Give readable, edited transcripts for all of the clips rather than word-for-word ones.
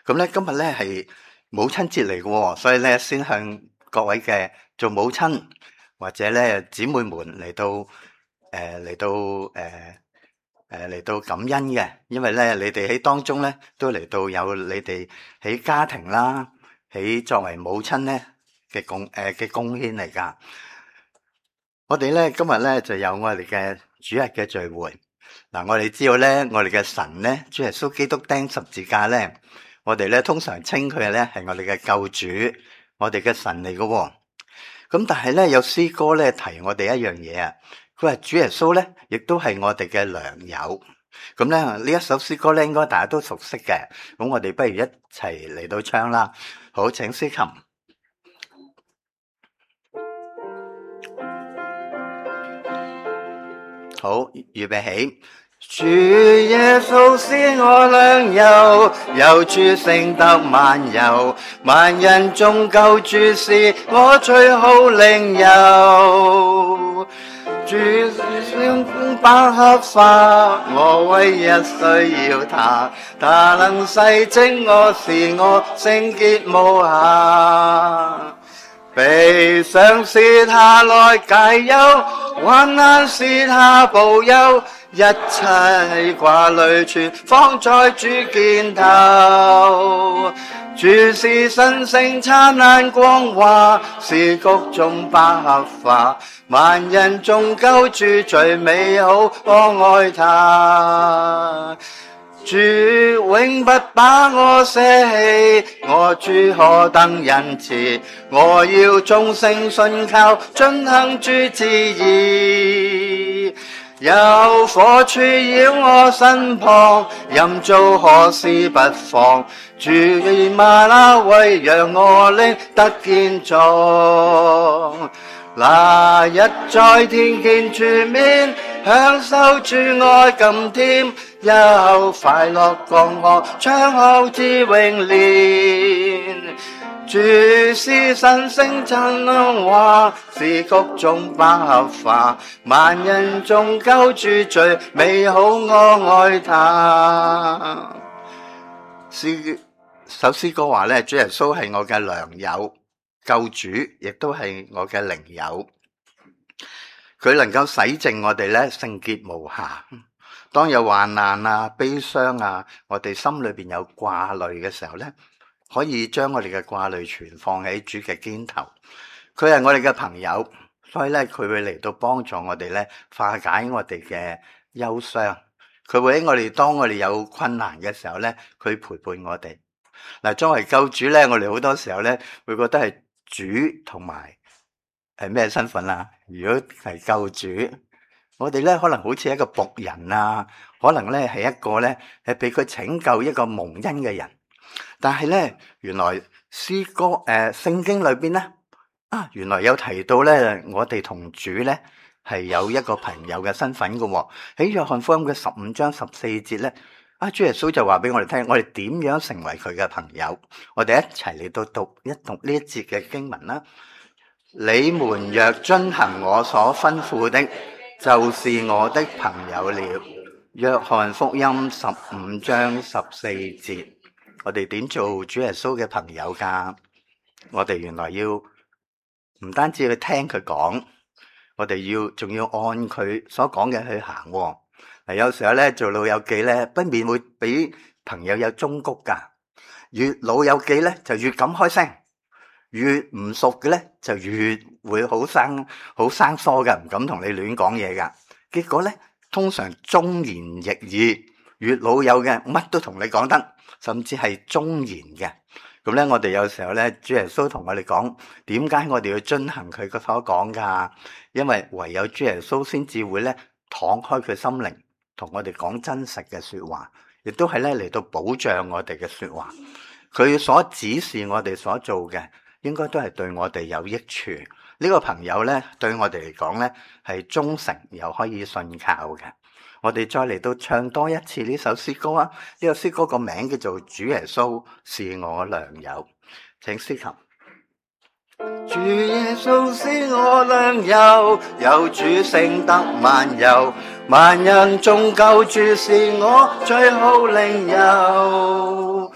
咁咧今日咧係母親節嚟嘅喎，所以咧先向各位嘅做母親或者咧姊妹們嚟到感恩嘅，因為咧你哋喺當中咧都嚟到有你哋喺家庭啦，喺作為母親咧嘅貢獻嚟噶。我哋咧今日咧就有我哋嘅主日嘅聚會。嗱，我哋知道咧，我哋嘅神咧，主耶穌基督釘十字架咧，我哋咧通常稱佢咧係我哋嘅救主，我哋嘅神嚟嘅喎。咁但係咧有詩歌咧提我哋一樣嘢啊，佢話主耶穌咧亦都係我哋嘅良友。咁咧呢一首詩歌咧應該大家都熟悉嘅，咁我哋不如一齊嚟到唱啦。好，請司琴。好，預備起。主耶穌是我良友，有主勝得萬有，萬人中救主是我最好領友。主是百合花，我唯一需要他，他能洗淨我，使我聖潔無瑕。悲傷是他來解憂，患難是他保佑，一切掛慮全放在主肩頭。主是神聖燦爛光華，是谷中百合花，萬人中救主最美好，我愛他。主永不把我捨棄，我主何等仁慈，我要終生信靠，遵行主旨意。有火柱繞我身旁，任做何事不放，主以嗎哪為讓我靈得堅壯。那日在天見主面，享受主愛甘甜，日後快樂降河，窗後至永年。主是神聖燦爛華，是谷中百合花，萬人中救主最美好，我愛他。首詩歌話咧，主耶穌係我嘅良友，救主亦都係我嘅靈友，佢能夠洗淨我哋咧聖潔無瑕。當有患難啊、悲傷啊，我哋心裏邊有掛慮嘅時候咧，可以將我哋嘅掛慮全放喺主嘅肩頭。佢係我哋嘅朋友，所以咧佢會嚟到幫助我哋咧化解我哋嘅憂傷。佢會喺我哋當我哋有困難嘅時候咧，佢陪伴我哋。嗱，作為救主咧，我哋好多時候咧會覺得係主同埋係咩身份啊？如果係救主，我哋咧可能好似一個僕人啊，可能咧係一個咧係俾佢拯救一個蒙恩嘅人。但係咧，原來詩歌聖經裏邊咧原來有提到咧，我哋同主咧係有一個朋友嘅身份嘅喎。喺約翰福音嘅15章14節咧，主耶穌就話俾我哋聽，我哋點樣成為佢嘅朋友。我哋一齊嚟到讀呢一節嘅經文啦。你們若遵行我所吩咐的，就是我的朋友了。約翰福音15章14節。我哋點做主耶穌嘅朋友噶？我哋原來要唔單止去聽佢講，我哋仲要按佢所講嘅去行。嗱，有時候咧做老友記咧，不免會俾朋友有忠告噶。越老友記咧就越敢開聲，越唔熟嘅咧就越會好生疏嘅，唔敢同你亂講嘢噶。結果咧，通常忠言逆耳，越老友嘅乜都同你講得。甚至係忠言嘅。咁咧，我哋有時候咧，主耶穌同我哋講，點解我哋要遵行佢嘅所講噶？因為唯有主耶穌先至會咧敞開佢心靈，同我哋講真實嘅說話，亦都係咧嚟到保障我哋嘅說話。佢所指示我哋所做嘅，應該都係對我哋有益處。呢個朋友咧，對我哋嚟講咧，係忠誠又可以信靠嘅。我哋再嚟到唱多一次呢首詩歌啊！呢個詩歌個名叫做《主耶穌是我良友》，請司琴。主耶穌是我良友，有主勝得萬有，萬人中救主是我最好領友。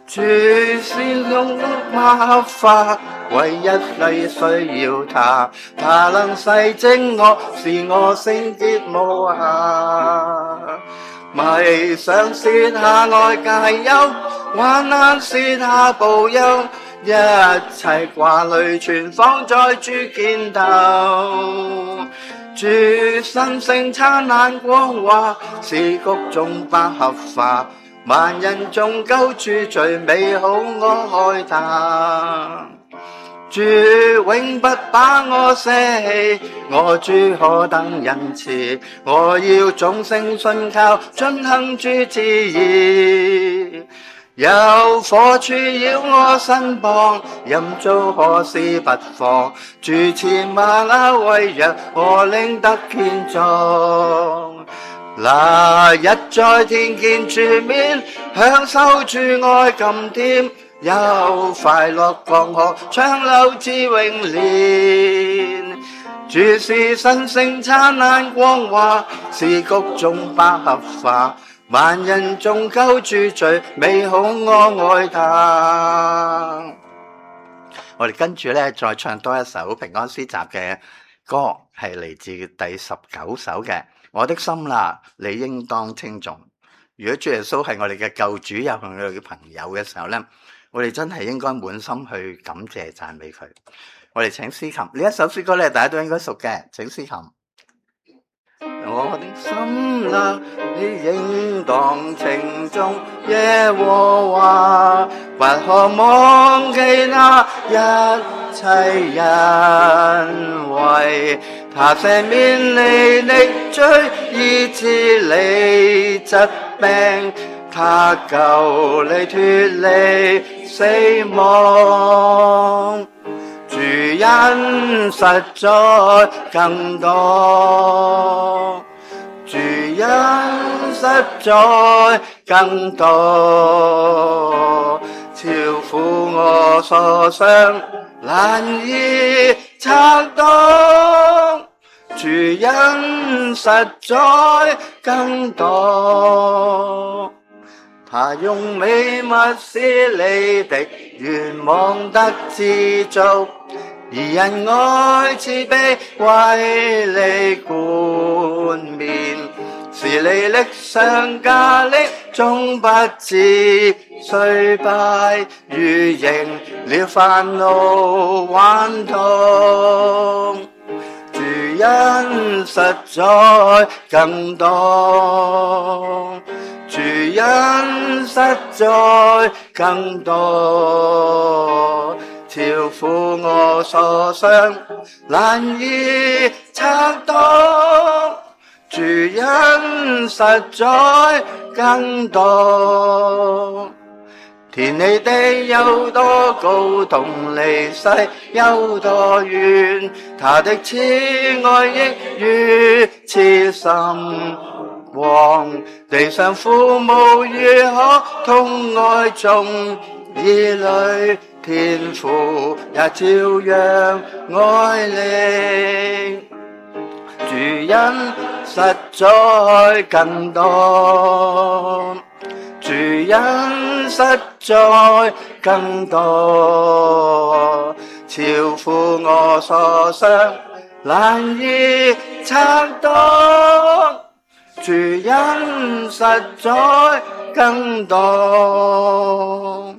主是用馬法，唯一你需要他，他能洗淨我，使我聖潔無瑕。迷想是他愛解憂，患難是他保佑，一切掛慮全放在主肩頭。主神聖燦爛光華，是谷中百合花，萬人中救主最美好，我愛他。主永不把我捨棄，我主何等仁慈，我要終生信靠，遵行主旨意。有火柱要我身旁，任做何事不放，主賜嗎哪為藥，我領得健壯。那日在天見主面，享受主愛甘甜，有快樂江河長流至永年。主是神聖燦爛光華，是谷中百合花，萬人中救主最美好，我愛他。我哋跟住咧再唱多一首平安詩集嘅歌，係嚟自第19首嘅。我的心啦，你應當稱頌。如果主耶穌係我哋嘅救主，又係我哋嘅朋友嘅時候咧，我哋真係應該滿心去感謝讚美佢。我哋請司琴，呢一首詩歌咧，大家都應該熟嘅，請司琴。我的心啦，你應當稱頌耶和華，不可忘記那一切恩惠。他赦免你的罪，醫治你疾病，他救你脫離死亡。主恩實在更多，主恩實在更多，超乎我所想，難以測度。主恩實在更多，他用美物使你的願望得知足，以仁愛慈悲為你冠冕，使你力上加力，終不致衰敗，如迎了煩惱頑童。主恩實在更多，主恩實在更多，超乎我所想，難以測度。主恩實在更多，天離地有多高，同離世有多遠，他的慈愛亦如此深廣。地上父母如何同愛眾兒女，天父也照樣愛你。主恩實在更多，主恩實在更多，超乎我所想，難以測度。主恩實在更多。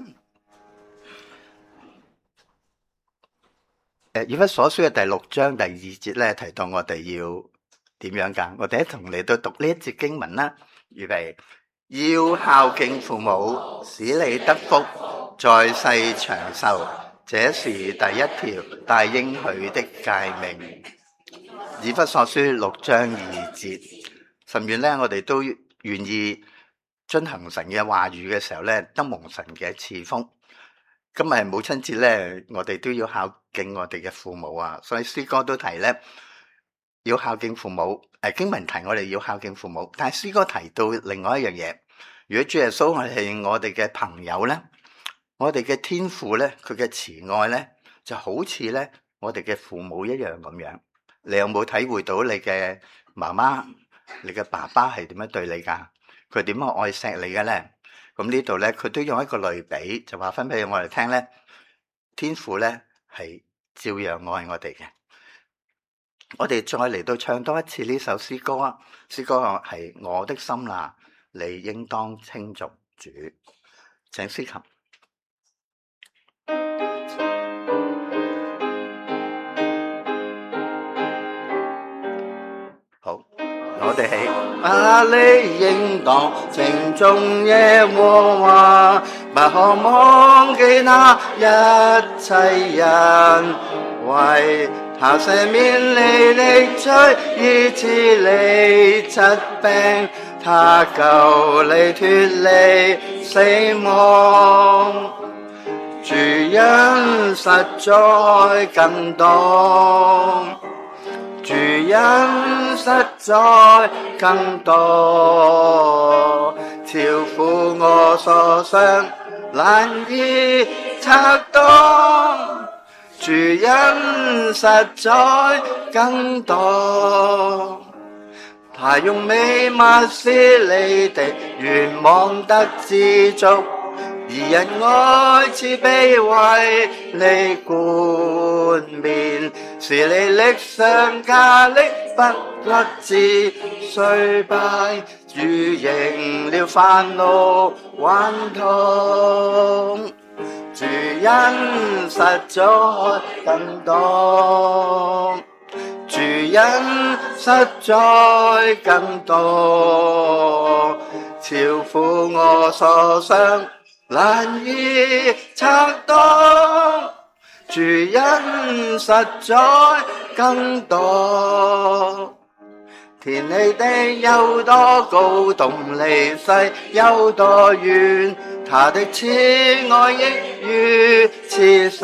以弗所書嘅第6章第2節咧，提到我哋要點樣噶？我哋一同嚟到讀呢一節經文啦。預備，要孝敬父母，使你得福，在世長壽，這是第一條大應許的誡命。以弗所書6章2節，甚願咧，我哋都願意遵行神嘅話語嘅時候咧，得蒙神嘅賜福。今日係母親節咧，我哋都要孝敬我哋嘅父母啊，所以詩歌都提咧要孝敬父母。經文提我哋要孝敬父母，但係詩歌提到另外一樣嘢。如果主耶穌係我哋嘅朋友咧，我哋嘅天父咧，佢嘅慈愛咧，就好似咧我哋嘅父母一樣咁樣。你有冇體會到你嘅媽媽、你嘅爸爸係點樣對你噶？佢點樣愛錫你嘅咧？ 咁呢度咧，佢都用一個類比，就話分俾我哋聽咧，天父咧係照樣愛我哋嘅。我哋再嚟到唱多一次呢首詩歌啊！詩歌係我的心哪，你應當稱頌主。請司琴。好，我哋起。你應當稱頌耶和華，不可忘記那一切人，為他赦免你的罪，醫治你疾病，他救你脫離死亡。主恩實在更多，主恩實在更多，超乎我所想，難以測度。主恩實在更多，他用美物使你的願望得知足，以仁愛慈悲為你冠冕，使你力上加力，不立志衰敗，主應了煩惱頑痛。主恩實在更多，主恩實在更多，超乎我所想，難以測度。主恩實在更多，天離地有多高，東離西有多遠，他的慈愛亦如此深。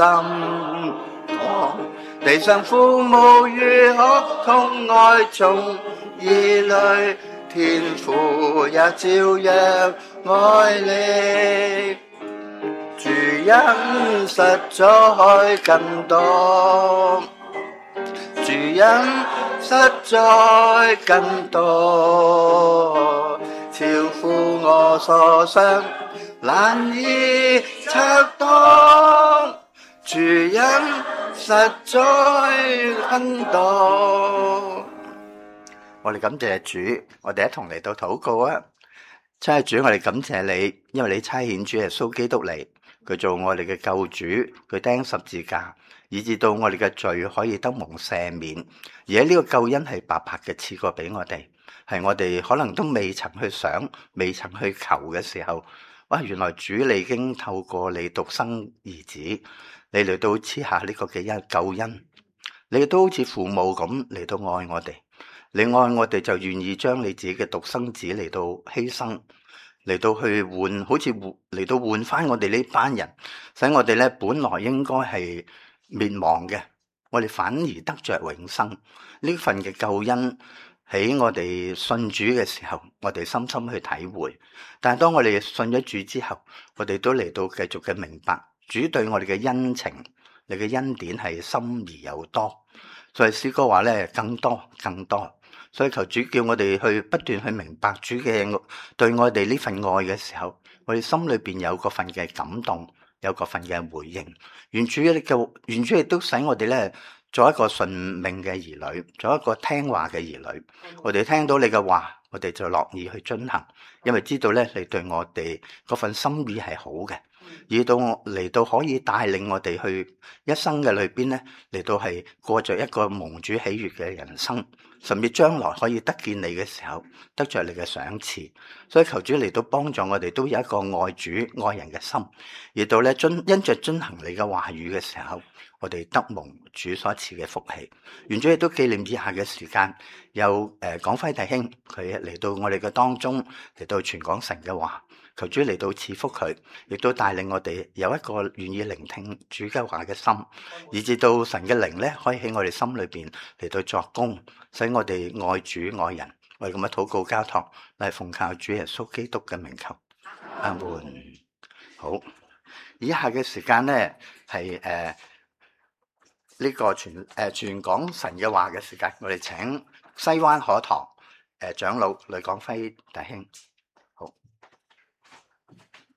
地上父母如何疼愛眾兒女，天父也照樣愛你。主恩實在更多，主恩實在更多，超乎我所想，難以測度。主恩實在更多。我哋感謝主，我哋一同嚟到禱告啊！親愛主，我哋感謝你，因為你差遣主耶穌基督嚟，佢做我哋嘅救主，佢釘十字架，以致到我哋嘅罪可以得蒙赦免。而喺呢個救恩係白白嘅賜過俾我哋，係我哋可能都未曾去想、未曾去求嘅時候，哇！原來主你已經透過你獨生兒子，你嚟到賜下呢個嘅救恩，你都好似父母咁嚟到愛我哋。你愛我哋就願意將你自己嘅獨生子嚟到犧牲，嚟到去換，好似嚟到換翻我哋呢班人，使我哋咧本來應該係滅亡嘅，我哋反而得着永生。呢份嘅救恩喺我哋信主嘅時候，我哋深深去體會。但係當我哋信咗主之後，我哋都嚟到繼續嘅明白主對我哋嘅恩情，你嘅恩典係深而有多。所以詩歌話咧，更多更多。所以求主叫我哋去不斷去明白主嘅對我哋呢份愛嘅時候，我哋心裏邊有嗰份嘅感動，有嗰份嘅回應。願主亦都使我哋咧做一個順命嘅兒女，做一個聽話嘅兒女。我哋聽到你嘅話，我哋就樂意去遵行，因為知道咧你對我哋嗰份心意係好嘅，而到我嚟到可以帶領我哋去一生嘅裏邊咧，嚟到係過着一個蒙主喜悅嘅人生。甚至將來可以得見你嘅時候，得着你嘅賞賜。所以求主嚟到幫助我哋，都有一個愛主愛人嘅心，而到咧因着遵行你嘅話語嘅時候，我哋得蒙主所賜嘅福氣。願主亦都紀念以下嘅時間，有廣輝弟兄佢嚟到我哋嘅當中，嚟到傳講神嘅話。求主嚟到賜福佢，亦都帶領我哋有一個願意聆聽主嘅話嘅心，以至到神嘅靈咧可以喺我哋心裏邊嚟到作工，使我哋愛主愛人。我哋咁樣禱告交託，嚟奉靠主耶穌基督嘅名求，阿門。好，以下嘅時間咧係呢個傳講神嘅話嘅時間，我哋請西灣河堂長老呂廣輝弟兄。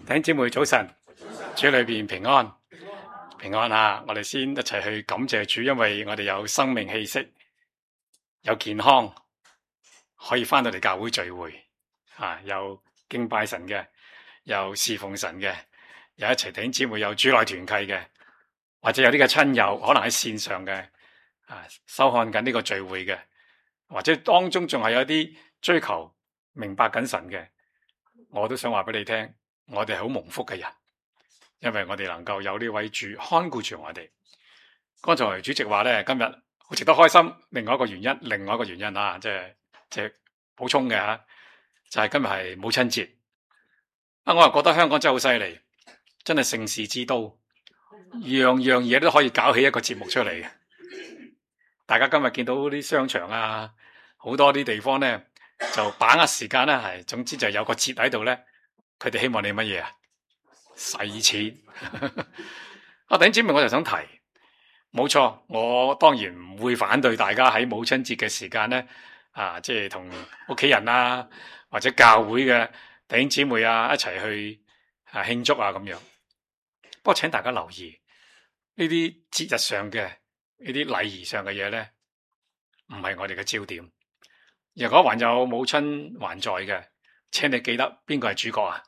弟兄姊妹早晨，主裏邊平安，平安啊！我哋先一齊去感謝主，因為我哋有生命氣息，有健康，可以翻到嚟教會聚會啊！有敬拜神嘅，有侍奉神嘅，有一齊弟兄姊妹有主內團契嘅，或者有啲嘅親友可能喺線上嘅收看緊呢個聚會嘅，或者當中仲係有啲追求明白緊神嘅，我都想話俾你聽。我哋係好蒙福嘅人，因為我哋能夠有呢位主看顧住我哋。剛才主席話咧，今日好值得開心。另外一個原因啊，即係補充嘅吓，就係今日係母親節。我又覺得香港真係好犀利，真係盛事之都，樣樣嘢都可以搞起一個節目出嚟嘅。大家今日見到啲商場啊，好多啲地方咧，就把握時間咧，係總之就有個節喺度咧。佢哋希望你乜嘢啊？使錢。弟兄姊妹，我就想提，冇錯，我當然唔會反對大家喺母親節嘅時間咧，即係同屋企人啊，或者教會嘅弟兄姊妹啊一齊去慶祝啊咁樣。不過請大家留意呢啲節日上嘅呢啲禮儀上嘅嘢咧，唔係我哋嘅焦點。如果還有母親還在嘅，請你記得邊個係主角啊？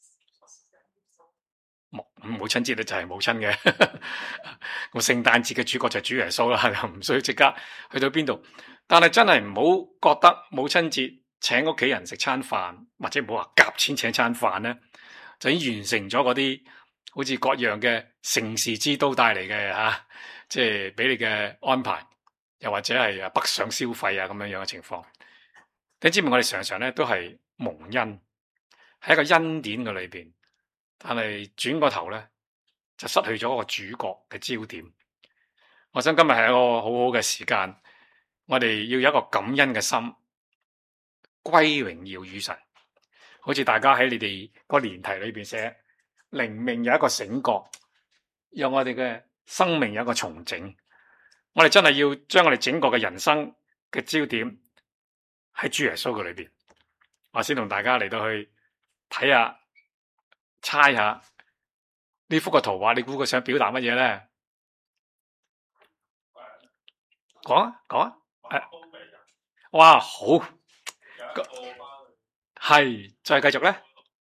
母親節咧就係母親嘅，咁聖誕節嘅主角就係主耶穌啦，又唔需要即刻去到邊度。但係真係唔好覺得母親節請屋企人食餐飯，或者唔好話夾錢請餐飯咧，就已經完成咗嗰啲好似各樣嘅盛事之都帶嚟嘅即係俾你嘅安排，又或者係北上消費啊咁樣樣嘅情況。你知唔知我哋常常咧都係蒙恩，喺一個恩典嘅裏邊。但係轉個頭咧，就失去咗個主角嘅焦點。我想今日係一個好好嘅時間，我哋要有一個感恩嘅心，歸榮耀與神。好似大家喺你哋個年題裏邊寫，靈命有一個醒覺，讓我哋嘅生命有一個重整。我哋真係要將我哋整個嘅人生嘅焦點喺主耶穌嘅裏邊。我先同大家嚟到去睇下。猜下呢幅個圖畫，你估佢想表達乜嘢咧？講啊！哇，好，係再繼續咧，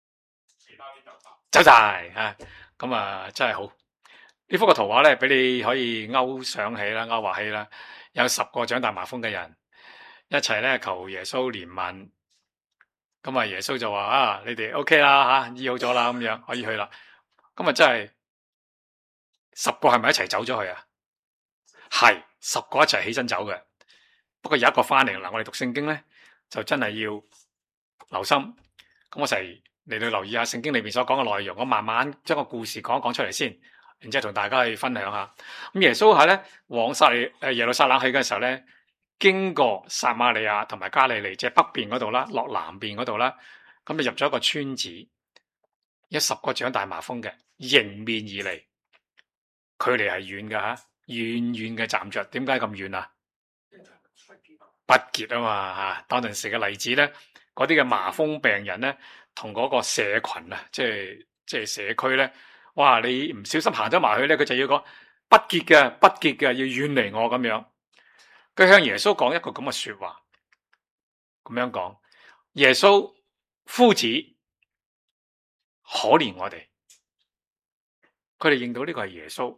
走晒咁真係好。呢幅個圖畫咧，俾你可以勾想起啦，勾畫起啦。有10個長大麻風嘅人一齊咧求耶穌憐憫。咁耶穌就話你哋 OK 啦醫好咗啦，咁樣可以去啦。咁真係10個係咪一齊走咗去啊？係10個一齊起身走嘅。不過有一個翻嚟，我哋讀聖經咧就真係要留心。咁我齊嚟到留意下聖經裏邊所講嘅內容，我慢慢將個故事講一講出嚟先，然之後同大家去分享下。咁耶穌喺咧往耶路撒冷去嘅時候咧，經過撒瑪利亞同埋加利利，即係北邊嗰度啦，落南邊嗰度啦，咁就入咗一個村子，有10個長大麻風嘅迎面而嚟，距離係遠嘅遠遠嘅站着。點解咁遠啊？不潔啊嘛當陣時嘅例子咧，嗰啲嘅麻風病人咧，同嗰個社群即係社區咧，哇！你唔小心行咗埋去咧，佢就要講不潔嘅，要遠離我咁樣。佢向耶穌講一個咁嘅說話，咁樣講：耶穌夫子，可憐我哋。佢哋認到呢個係耶穌，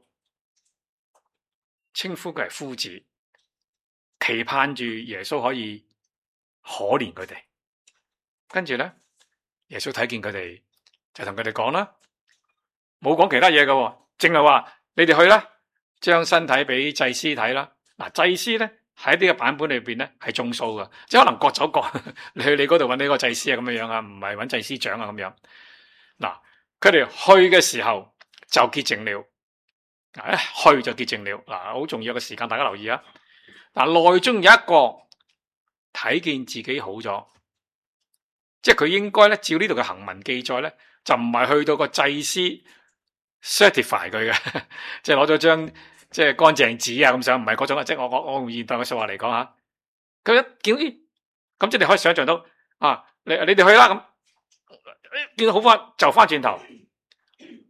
稱呼佢係夫子，期盼住耶穌可以可憐佢哋。跟住咧，耶穌睇見佢哋，就同佢哋講啦，冇講其他嘢㗎，淨係話你哋去啦，將身體俾祭司睇啦。祭司咧。喺呢個版本裏邊咧係眾數噶，即係可能各走各，你去你嗰度揾呢個祭司咁樣啊，唔係揾祭司長啊咁樣。佢哋去嘅時候就潔淨了，去就潔淨了。好重要嘅時間，大家留意啊。內中有一個睇見自己好咗，即係佢應該咧照呢度嘅行文記載咧，就唔係去到個祭司 certify 佢嘅，即係攞咗張。即係乾淨紙咁上，唔係嗰種，即係我用現代嘅說話嚟講下。佢一見到咁，即係你可以想象到你哋去啦咁，見到好翻就翻轉頭，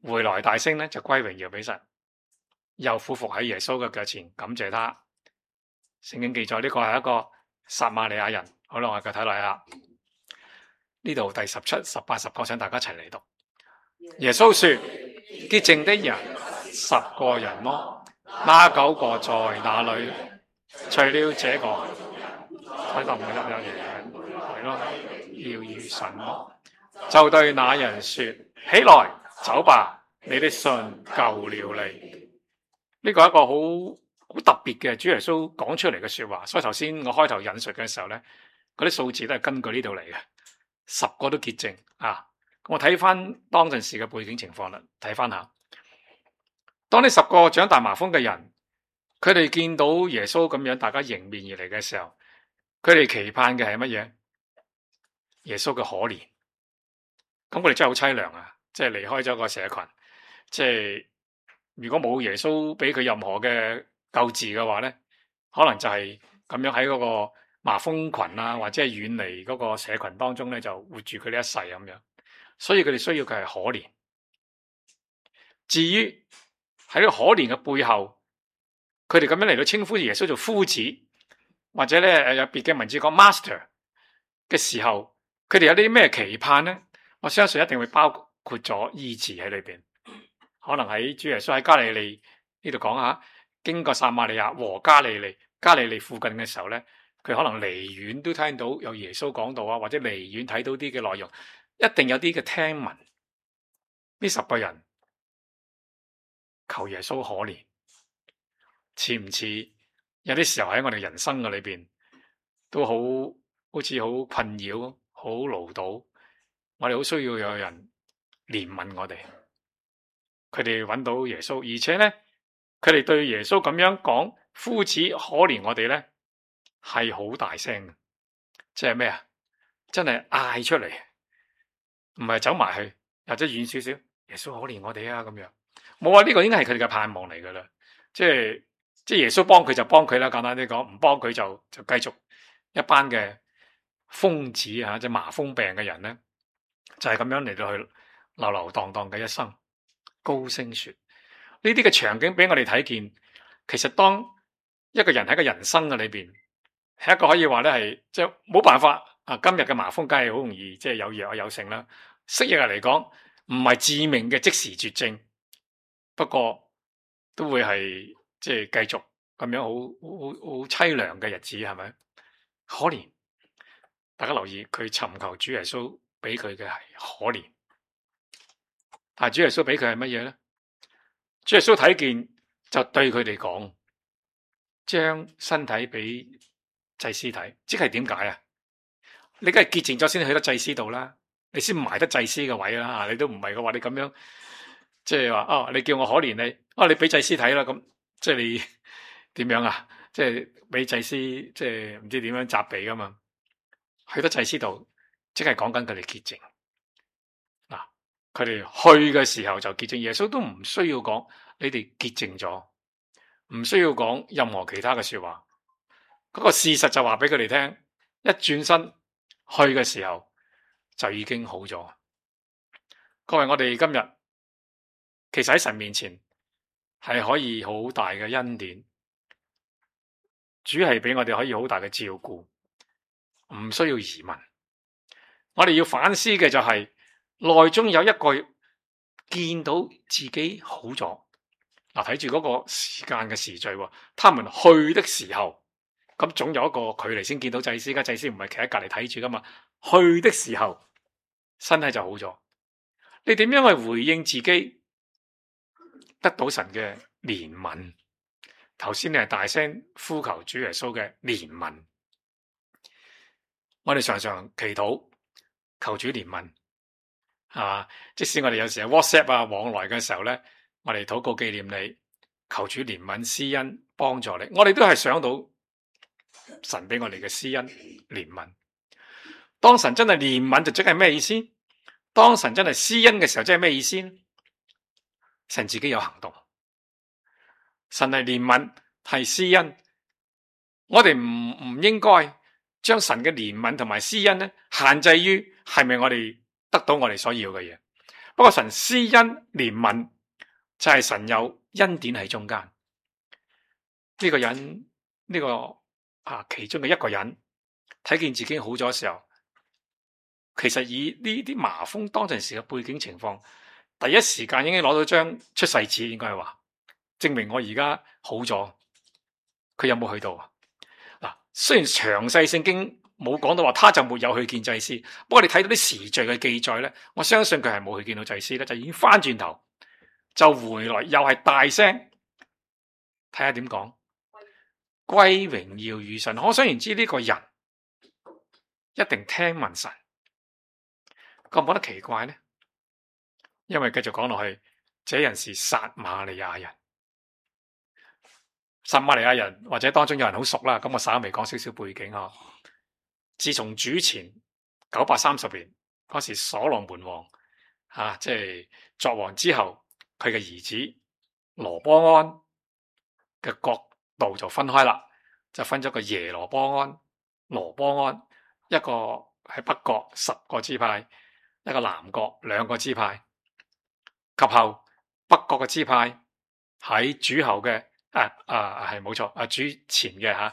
回來大聲咧就歸榮耀俾神，又俯伏喺耶穌嘅腳前感謝他。聖經記載呢個係一個撒瑪利亞人。好啦，我哋睇落下呢度第17、18、19，請大家一齊嚟讀。耶穌說：潔淨的人10個人麼？那9個在哪裏？除了這個，睇到唔入有人係咯，要與神麼？就對那人說：起來，走吧，你的信救了你。呢個係一個好特別嘅主耶穌講出嚟嘅說話。所以頭先我開頭引述嘅時候咧，嗰啲數字都係根據呢度嚟嘅，10個都潔淨啊！我睇翻當陣時嘅背景情況啦，睇翻下，當呢10個長大麻風嘅人，佢哋見到耶穌咁樣，大家迎面而嚟嘅時候，佢哋期盼嘅係乜嘢？耶穌嘅可憐。咁佢哋真係好淒涼啊！即係離開咗個社群，即係如果冇耶穌俾佢任何嘅救治嘅話咧，可能就係咁樣喺嗰個麻風群啊，或者係遠離嗰個社群當中咧，就活住佢呢一世咁樣。所以佢哋需要嘅係可憐。至於喺呢個可憐嘅背後，佢哋咁樣嚟到稱呼耶穌做夫子，或者咧有別嘅文字講 master 嘅時候，佢哋有啲咩期盼咧？我相信一定會包括咗醫治喺裏邊。可能喺主耶穌喺加利利呢度講下，經過撒瑪利亞和加利利附近嘅時候咧，佢可能離遠都聽到有耶穌講道啊，或者離遠睇到啲嘅內容，一定有啲嘅聽聞。呢10個人求耶穌可憐，似唔似有啲時候喺我哋人生嘅裏邊都好似好困擾、好勞倒，我哋好需要有人憐憫我哋。佢哋揾到耶穌，而且咧，佢哋對耶穌咁樣講，夫子可憐我哋咧，係好大聲嘅，即係咩啊？真係嗌出嚟，唔係走埋去，或者遠少少，耶穌可憐我哋啊咁樣。冇話呢個應該係佢哋嘅盼望嚟噶啦，即係耶穌幫佢就幫佢啦，簡單啲講，唔幫佢就繼續一班嘅瘋子啊，即係麻風病嘅人咧，就係咁樣嚟到去流流蕩蕩嘅一生。高聲說呢啲嘅場景俾我哋睇見，其實當一個人喺個人生嘅裏邊，係一個可以話咧係即係冇辦法啊。今日嘅麻風梗係好容易即係有藥有性啦，昔日嚟講唔係致命嘅即時絕症，不過都會係即係繼續咁樣好淒涼嘅日子，係咪？可憐，大家留意佢尋求主耶穌俾佢嘅係可憐。但係主耶穌俾佢係乜嘢咧？主耶穌睇見就對佢哋講，將身體俾祭司睇，即係點解啊？你梗係潔淨咗先去得祭司度啦，你先埋得祭司嘅位啦。你都唔係嘅話，你咁樣即係話哦，你叫我可憐你，你俾祭司睇啦，咁即係你點樣啊？即係俾祭司即係唔知點樣責備噶嘛？去得祭司度，即係講緊佢哋潔淨。佢哋去嘅時候就潔淨，耶穌都唔需要講你哋潔淨咗，唔需要講任何其他嘅說話。嗰個事實就話俾佢哋聽，一轉身去嘅時候就已經好咗。各位，我哋今日其實喺神面前係可以好大嘅恩典，主係俾我哋可以好大嘅照顧，唔需要疑問。我哋要反思嘅就係內中有一個見到自己好咗，睇住嗰個時間嘅時序，他們去的時候，咁總有一個距離先見到祭司，祭司唔係企喺隔籬睇住噶嘛。去的時候，身體就好咗。你點樣去回應自己得到神嘅憐憫？頭先你係大聲呼求主耶穌嘅憐憫，我哋常常祈禱求主憐憫。係嘛？即使我哋有時喺 WhatsApp 啊往來嘅時候咧，我哋禱告紀念你，求主憐憫施恩幫助你，我哋都係想到神俾我哋嘅施恩憐憫。當神真係憐憫就即係咩意思？當神真係施恩嘅時候，即係咩意思？神自己有行動，神係憐憫係施恩，我哋唔應該將神嘅憐憫同埋施恩咧限制於係咪我哋得到我哋所要嘅嘢， 不過神施恩憐憫就係神有恩典喺中間。呢個人呢個其中嘅一個人睇見自己好咗嘅時候，其實以呢啲麻風當陣時嘅背景情況，第一時間已經攞到張出世紙，應該係話證明我而家好咗。佢有冇去到啊？嗱，雖然詳細聖經冇講到話，他就沒有去見祭司。不過你睇到啲時序嘅記載咧，我相信佢係冇去見到祭司咧，就已經翻轉頭就回來，又係大聲睇下點講，歸榮耀與神。可想而知呢個人一定聽聞神，覺唔覺得奇怪咧？因為繼續講落去，這人是撒瑪利亞人。撒瑪利亞人或者當中有人好熟啦，咁我稍微講少少背景啊。自從主前930年嗰時所羅門王即係作王之後，佢嘅兒子羅波安嘅國度就分開啦，就分咗個耶羅波安、羅波安，一個喺北國10個支派，一個南國2個支派。及後北國嘅支派喺主後嘅係冇錯，主前嘅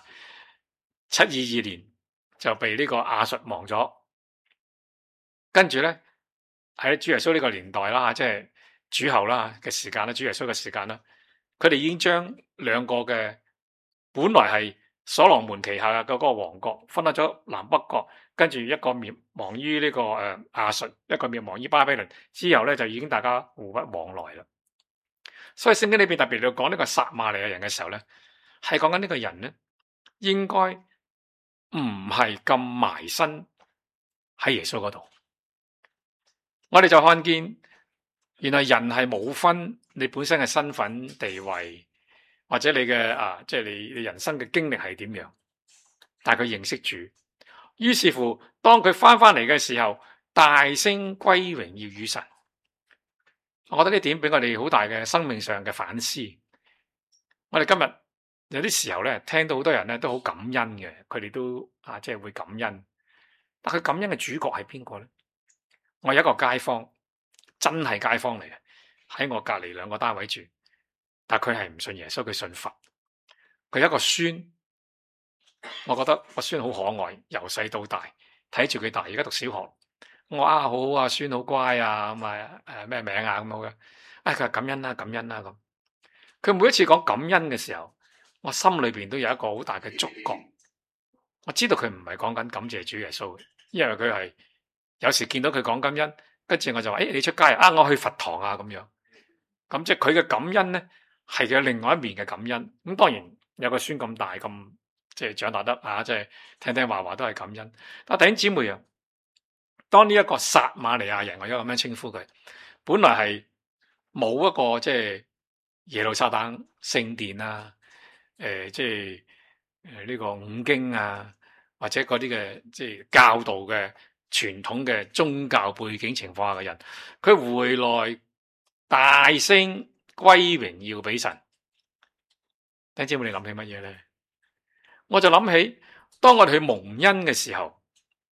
722年就被呢個亞述亡咗。跟住咧喺主耶穌呢個年代啦，即係主後啦嘅時間啦，主耶穌嘅時間啦，佢哋已經將2個嘅本來係所羅門旗下嘅嗰個王國分開咗南北國，跟住一個滅亡於呢個亞述，一個滅亡於巴比倫之後咧，就已經大家互不往來啦。所以聖經裏邊特別嚟講呢個撒瑪利亞人嘅時候咧，係講緊呢個人咧，應該唔係咁埋身喺耶穌嗰度。我哋就看見，原來人係冇分你本身嘅身份地位，或者你嘅即係你人生嘅經歷係點樣，但係佢認識主，於是乎當佢翻嚟嘅時候，大聲歸榮耀與神。我覺得呢點俾我哋好大嘅生命上嘅反思。我哋今日有啲時候咧，聽到好多人咧都好感恩嘅，佢哋都即係會感恩。但佢感恩嘅主角係邊個咧？我有一個街坊，真係街坊嚟嘅，喺我隔籬2個單位住，但佢係唔信耶穌，佢信佛。佢有一個孫，我覺得個孫好可愛，由細到大睇住佢大，而家讀小學。我好好啊，孫好乖啊，咁咩名啊咁好嘅。佢話感恩啦，感恩啦咁。佢每一次講感恩嘅時候，我心裏邊都有一個好大嘅觸覺。我知道佢唔係講緊感謝主耶穌嘅，因為佢係有時見到佢講感恩，跟住我就話：你出街我去佛堂啊咁樣。咁即係佢嘅感恩咧，係有另外一面嘅感恩。咁當然有個孫咁大咁，即係長大得即係聽聽話都係感恩。但弟兄姊妹啊，當呢一個撒瑪利亞人，我而家咁樣稱呼佢，本來係冇一個即係耶路撒冷聖殿即係呢個五經或者嗰啲嘅即係教導嘅傳統嘅宗教背景情況下嘅人，佢回來大聲歸榮耀俾神。弟兄姊妹，你諗起乜嘢咧？我就諗起，當我哋去蒙恩嘅時候，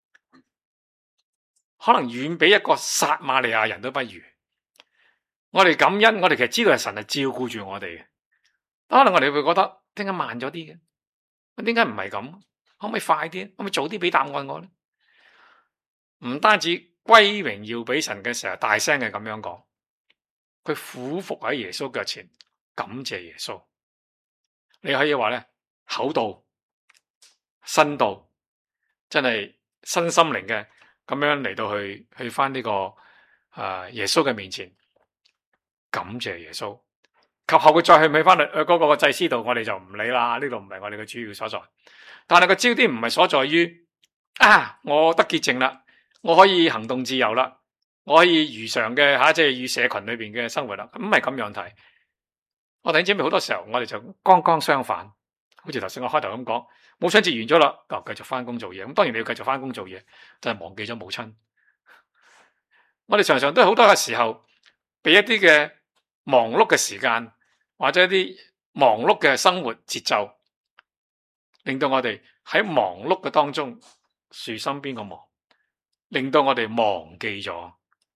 可能遠比一個撒瑪利亞人都不如。我哋感恩，我哋其實知道係神係照顧住我哋嘅。可能我哋會覺得點解慢咗啲嘅？點解唔係咁？可唔可以快啲？可唔可以早啲俾答案我咧？唔單止歸榮耀俾神嘅時候，大聲嘅咁樣講，佢俯伏喺耶穌腳前，感謝耶穌。你可以話咧，口道、身道，真係身心靈嘅咁樣嚟到去翻呢個耶穌嘅面前，感謝耶穌。及後佢再去唔翻嚟嗰個祭司度，我哋就唔理啦。呢度唔係我哋嘅主要所在。但係個焦點唔係所在於我得潔淨啦，我可以行動自由啦，我可以如常嘅即係與社群裏邊嘅生活啦。唔係咁樣睇。我弟兄姊妹好多時候，我哋就剛剛相反。好似頭先我開頭咁講，母親節完咗啦，繼續翻工做嘢。咁當然你要繼續翻工做嘢，就係忘記咗母親。我哋常常都好多嘅時候，俾一啲嘅忙碌嘅時間，或者一啲忙碌嘅生活節奏，令到我哋喺忙碌嘅當中，樹身邊個忙，令到我哋忘記咗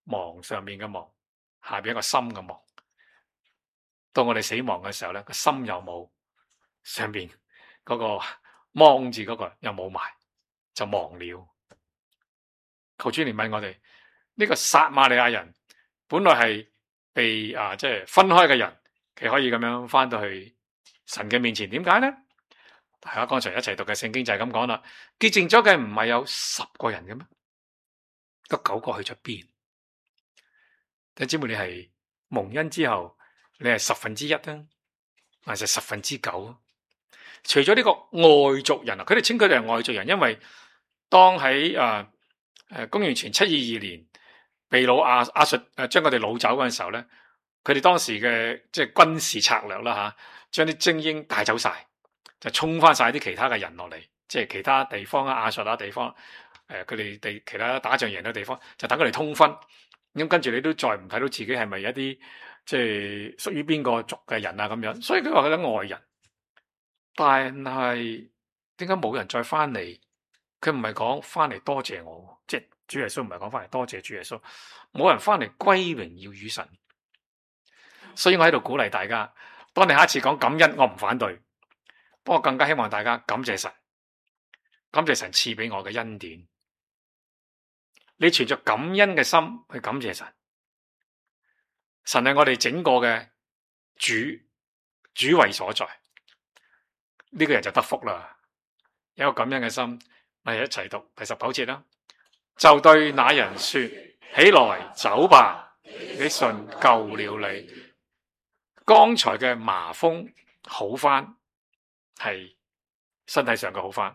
亡上面嘅亡，下邊一個心嘅亡。到我哋死亡嘅時候咧，個心又冇，上邊嗰個芒字嗰個又冇埋，就亡了。求主憐憫我哋，呢個撒瑪利亞人本來係被即係分開嘅人，佢可以咁樣翻到去神嘅面前，點解咧？大家剛才一齊讀嘅聖經就係咁講啦。潔淨咗嘅唔係有10個人嘅咩？個9個去咗邊？弟兄姊妹，你係蒙恩之後，你係1/10啊，還是9%啊？除咗呢個外族人啊，佢哋稱佢哋係外族人，因為當喺公元前722年，被亞述將佢哋擄走嗰陣時候咧，佢哋當時嘅即係軍事策略啦吓，將啲精英帶走晒，就衝翻晒啲其他嘅人落嚟，即係其他地方啊，亞述啊地方，佢哋其他打仗贏嘅地方，就等佢哋通婚。咁跟住你都再唔睇到自己係咪一啲即係屬於邊個族嘅人啊咁樣，所以佢話佢係外人。但係點解冇人再翻嚟？佢唔係講翻嚟多謝我，即係主耶穌唔係講翻嚟多謝主耶穌，冇人翻嚟歸榮耀與神。所以我喺度鼓勵大家，當你下一次講感恩，我唔反對，不過更加希望大家感謝神，感謝神賜俾我嘅恩典。你存着感恩嘅心去感謝神，神係我哋整個嘅主位所在，呢個人就得福啦。有一個感恩嘅心，我哋一齊讀第19節啦。就對那人說：起來走吧，你的信救了你。剛才嘅麻風好返，係身體上嘅好返，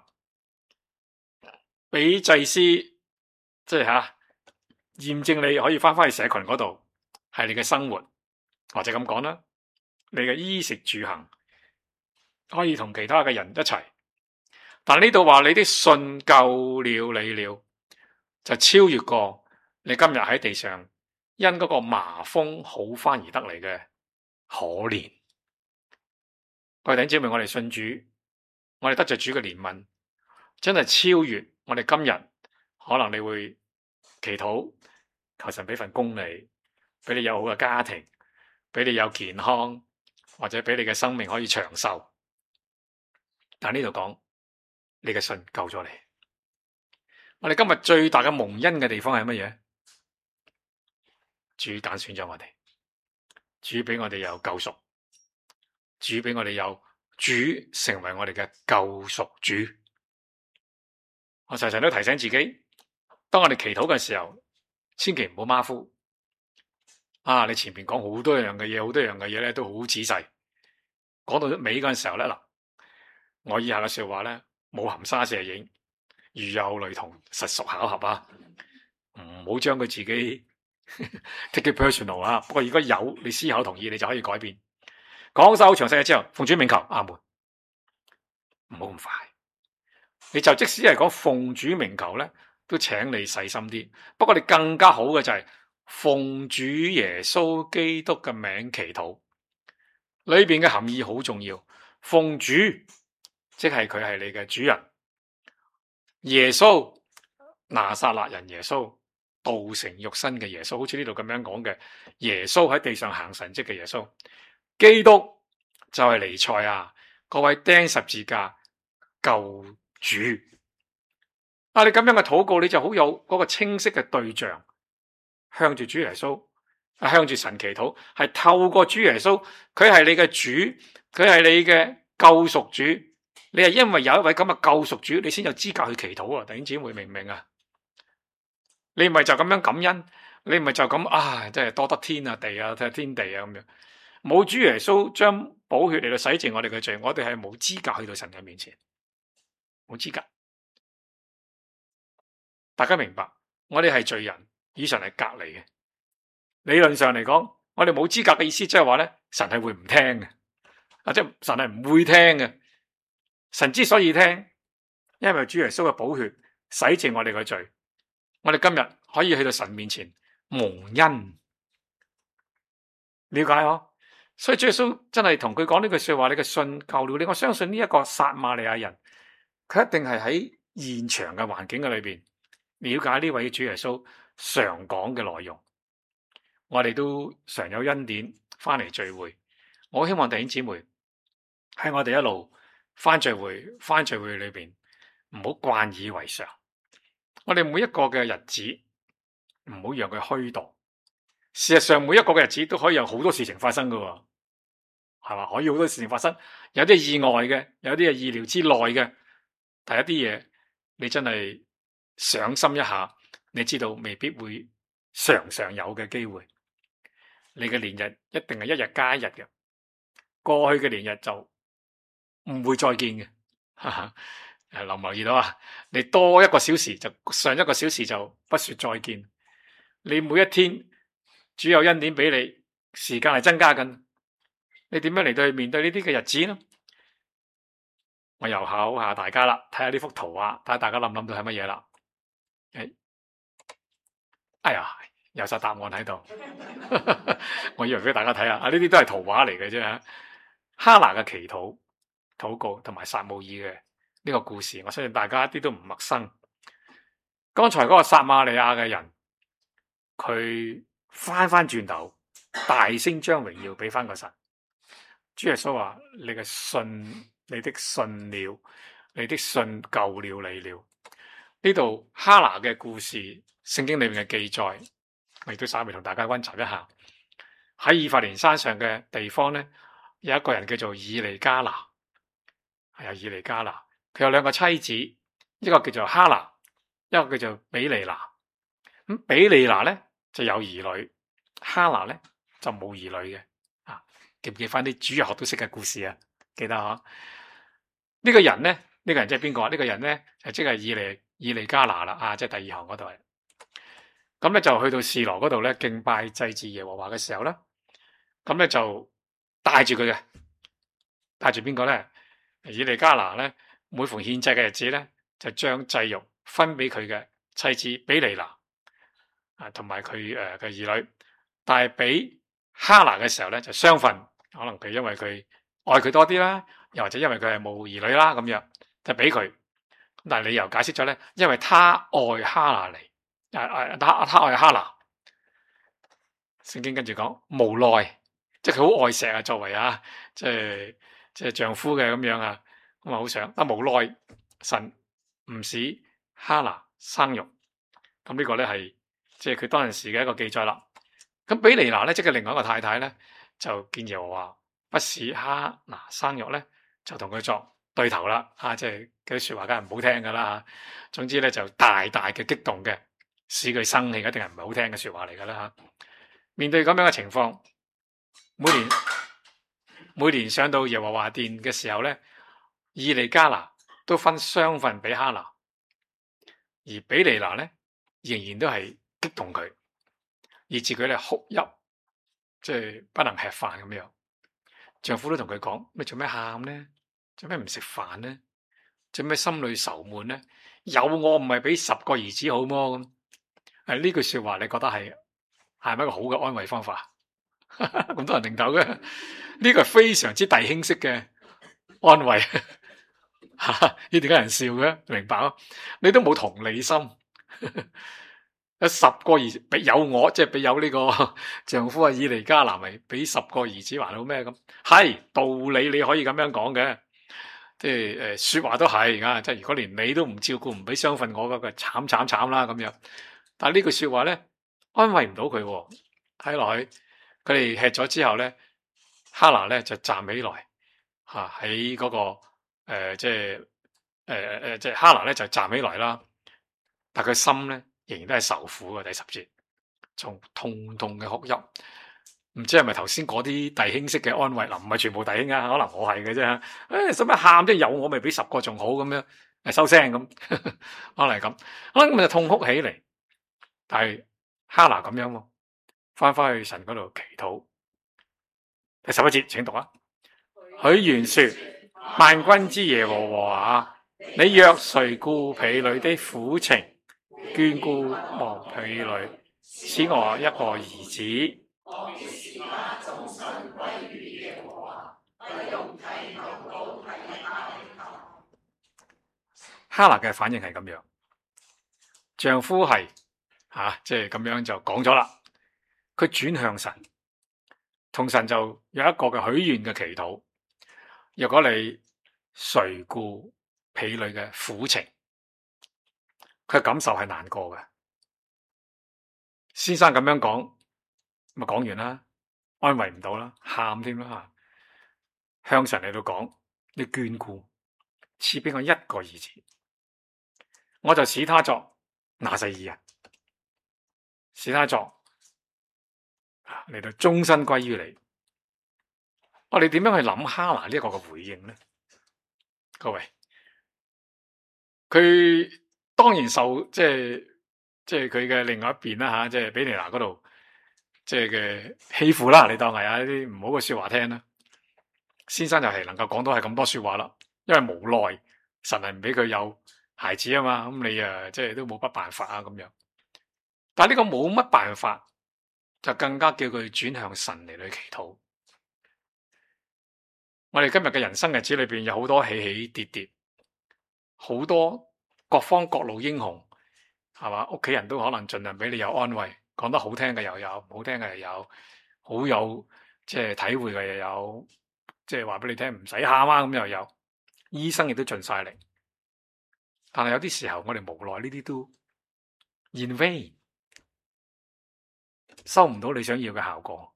俾祭司即係驗證你可以翻去社群嗰度，係你嘅生活，或者咁講啦，你嘅衣食住行可以同其他嘅人一齊。但呢度話你啲信救了你了，就超越過你今日喺地上因嗰個麻風好翻而得嚟嘅可憐。各位弟兄姊妹，我哋信主，我哋得着主嘅憐憫，真係超越我哋今日。可能你會祈禱求神俾份工你，俾你有好嘅家庭，俾你有健康，或者俾你嘅生命可以長壽。但呢度講你嘅信救咗你。我哋今日最大嘅蒙恩嘅地方係乜嘢？主揀選咗我哋，主俾我哋有救贖，主俾我哋有主成為我哋嘅救贖主。我常常都提醒自己，當我哋祈禱嘅時候，千祈唔好馬虎。你前面講好多樣嘅嘢，好多樣嘅嘢咧都好仔細。講到尾嗰陣時候咧，嗱，我以下嘅說話咧冇含沙射影，如有雷同，實屬巧合啊！唔好將佢自己 take it personal 啊！不過如果有你思考同意，你就可以改變。講晒好詳細嘅之後，奉主名求，阿門。唔好咁快，你就即使係講奉主名求咧，都請你細心啲。不過你更加好嘅就係奉主耶穌基督嘅名祈禱，裏邊嘅含義好重要。奉主即係佢係你嘅主人，耶穌拿撒勒人耶穌，道成肉身嘅耶穌，好似呢度咁樣講嘅耶穌喺地上行神蹟嘅耶穌，基督就係彌賽亞，各位釘十字架救主。你咁樣嘅禱告，你就好有嗰個清晰嘅對象，向住主耶穌，向住神祈禱，係透過主耶穌，佢係你嘅主，佢係你嘅救贖主，你係因為有一位咁嘅救贖主，你先有資格去祈禱啊！弟兄姊妹明唔明啊？你唔係就咁樣感恩，你唔係就咁真係多得天啊地啊，睇下天地啊咁樣，冇主耶穌將寶血嚟到洗淨我哋嘅罪，我哋係冇資格去到神嘅面前，冇資格。大家明白，我哋係罪人，與神係隔離嘅。理論上嚟講，我哋冇資格嘅意思，即係話咧，神係會唔聽嘅，即係神係唔會聽嘅。神之所以聽，因為主耶穌嘅寶血洗淨我哋嘅罪，我哋今日可以去到神面前蒙恩，了解嗬？所以主耶穌真係同佢講呢句說話，你嘅信救了你。我相信呢一個撒瑪利亞人，佢一定係喺現場嘅環境嘅裏邊了解呢位主耶穌常講嘅內容， 我哋都常有恩典翻嚟聚會。我希望弟兄姊妹喺我哋一路翻聚會裏邊，唔好慣以為常。我哋每一個嘅日子唔好讓佢虛度。事實上，每一個嘅日子都可以有好多事情發生噶，係嘛？可以好多事情發生，有啲意外嘅，有啲係意料之內嘅。但係一啲嘢你真係上心一下，你知道未必會常常有嘅機會。你嘅年日一定係一日加一日嘅，過去嘅年日就唔會再見嘅。留唔留意到啊？你多一個小時就上一個小時就不說再見。你每一天主有恩典俾你，時間係增加緊。你點樣嚟到去面對呢啲嘅日子呢？我又考下大家啦，睇下呢幅圖畫，睇下大家諗唔諗到係乜嘢啦？哎呀，有晒答案喺度。我以為俾大家睇下，呢啲都係圖畫嚟嘅啫。哈拿嘅祈禱、禱告同埋撒母耳嘅呢個故事，我相信大家一啲都唔陌生。剛才嗰個撒瑪利亞嘅人，佢翻轉頭，大聲將榮耀俾翻個神。主耶穌話：你嘅信，你的信了，你的信救了你了。呢度哈拿嘅故事，聖經裏面嘅記載，我亦都稍微同大家溫習一下。喺以法蓮山上嘅地方咧，有一個人叫做以利加拿，係啊，以利加拿，佢有兩個妻子，一個叫做哈拿，一個叫做比利拿。咁比利拿咧就有兒女，哈拿咧就冇兒女嘅。記唔記翻啲主日學都識嘅故事啊？記得嗬？呢個人咧，呢個人即係邊個啊？呢個人咧就即係以利加拿啦，即係第二行嗰度。咁咧就去到示羅嗰度咧敬拜祭祀耶和華嘅時候咧，咁咧就帶住佢嘅，帶住邊個咧？以利加拿咧，每逢獻祭嘅日子咧，就將祭肉分俾佢嘅妻子比利拿同埋佢嘅兒女，但係俾哈拿嘅時候咧就相反。可能佢因為佢愛佢多啲啦，又或者因為佢係冇兒女啦，咁樣就俾佢。但係理由解釋咗咧，因為他愛哈拿他愛哈拿。聖經跟住講無奈，即係佢好愛錫啊，作為即係丈夫嘅咁樣啊，咁啊好想，無奈神唔使哈拿生育。咁呢個咧係即係佢當陣時嘅一個記載啦。咁比利拿咧，即係另外一個太太咧。就見耶和華不使哈拿生育咧，就同佢作對頭啦。即係嗰啲說話梗係唔好聽噶啦。總之咧就大嘅激動嘅，使佢生氣，一定係唔係好聽嘅說話嚟噶啦。面對咁樣嘅情況，每年上到耶和華殿嘅時候咧，以利加拿都分雙份俾哈拿，而比利拿咧仍然都係激動佢，以致佢咧哭泣。即係不能吃飯咁樣，丈夫都同佢講：你做咩喊呢？做咩唔食飯呢？做咩心裏愁悶呢？有我唔係俾10個兒子好麼？咁呢句說話，你覺得係咪一個好嘅安慰方法？咁多人認頭嘅，呢個係非常之弟兄式嘅安慰。呢點解人笑嘅？明白咯？你都冇同理心。有10個兒子，俾有我，即係俾有呢個丈夫以利加拿，咪俾10個兒子還好咩？咁係道理，你可以咁樣講嘅，即係說話都係即係如果連你都唔照顧，唔俾雙份我嘅，慘啦咁樣。但係呢句說話咧，安慰唔到佢。睇落去，佢哋吃咗之後咧，哈拿咧就站起來，喺嗰個即係哈拿咧就站起來啦，但佢心咧。仍然都係受苦嘅。第10節，從痛嘅哭泣，唔知係咪頭先嗰啲弟兄式嘅安慰？嗱，唔係全部弟兄啊，可能我係嘅啫。使乜喊啫？有我咪比10個仲好咁樣，收聲咁，可能係咁。咁就痛哭起嚟。但係哈拿咁樣，翻去神嗰度祈禱。第11節，請讀啊！許願說：萬軍之耶和華，你若垂顧婢女的苦情，眷顧亡婢女，賜我一個兒子。哈拿嘅反應係咁樣，丈夫係即係咁樣就講咗啦。 佢轉向神，同神就有一個嘅許願嘅祈禱。若果你垂顧婢女嘅苦情，佢嘅感受係難過嘅。先生咁樣講，咪講完啦，安慰唔到啦，喊添啦。向神嚟到講，你眷顧，賜俾我一個兒子，我就使他作拿細耳人，使他作嚟到終身歸於你。我哋點樣去諗哈拿呢一個嘅回應呢？各位，佢當然受即係佢嘅另外一邊啦吓，即係比尼拿嗰度即係嘅欺負啦，你當係啊啲唔好嘅說話聽啦。先生就係能夠講到係咁多說話啦，因為無奈神係唔俾佢有孩子啊嘛，咁你啊即係都冇乜辦法啊咁樣。但係呢個冇乜辦法，就更加叫佢轉向神嚟去祈禱。我哋今日嘅人生日子裏邊有好多起起跌跌，好多各方各路英雄，係嘛？屋企人都可能盡量俾你有安慰，講得好聽嘅又有，唔好聽嘅又有，好有即係體會嘅又有，即係話俾你聽唔使喊啊咁又有，醫生亦都盡晒力。但係有啲時候我哋無奈呢啲都 in vain，收唔到你想要嘅效果。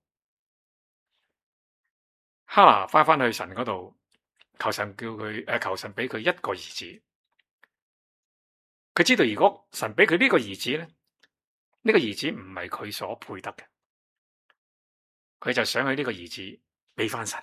哈拿翻去神嗰度，求神叫佢求神俾佢一個兒子。佢知道如果神俾佢呢個兒子咧，呢個兒子唔係佢所配得嘅，佢就想去呢個兒子俾翻神。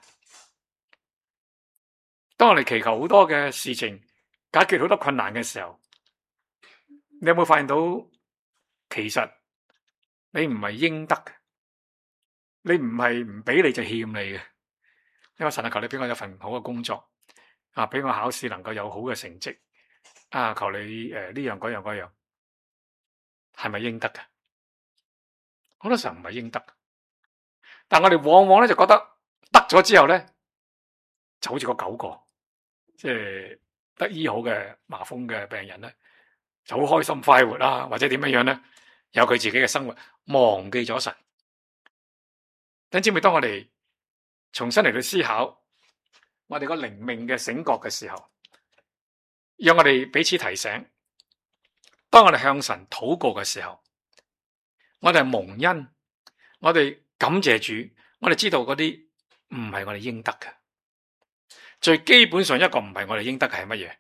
當我哋祈求好多嘅事情，解決好多困難嘅時候，你有冇發現到其實你唔係應得嘅，你唔係唔俾你就欠你嘅。因為神啊，求你俾我有份好嘅工作啊，俾我考試能夠有好嘅成績啊，求你呢樣嗰樣，係咪應得嘅？好多時候唔係應得，但我哋往往咧就覺得得咗之後咧，就好似個9個，即係得醫好嘅麻風嘅病人咧，就好開心快活啦，或者點樣咧，有佢自己嘅生活，忘記咗神。等知唔知當我哋重新嚟到思考我哋個靈命嘅醒覺嘅時候，讓我哋彼此提醒，當我哋向神禱告嘅時候，我哋係蒙恩，我哋感謝主，我哋知道嗰啲唔係我哋應得嘅。最基本上一個唔係我哋應得嘅係乜嘢？